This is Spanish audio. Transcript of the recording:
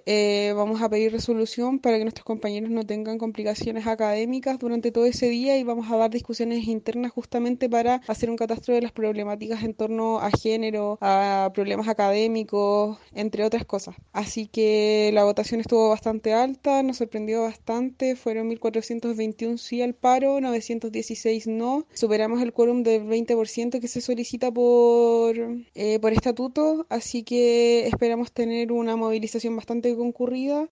vamos a pedir resolución para que nuestros compañeros no tengan complicaciones académicas durante todo ese día y vamos a dar discusiones internas justamente para hacer un catastro de las problemáticas en torno a género, a problemas académicos, entre otras cosas. Así que la votación estuvo bastante alta, nos sorprendió bastante, fueron 1421 sí al paro, 916 no. Superamos el quórum del 20% que se solicita por estatuto, así que esperamos tener una movilización bastante concurrida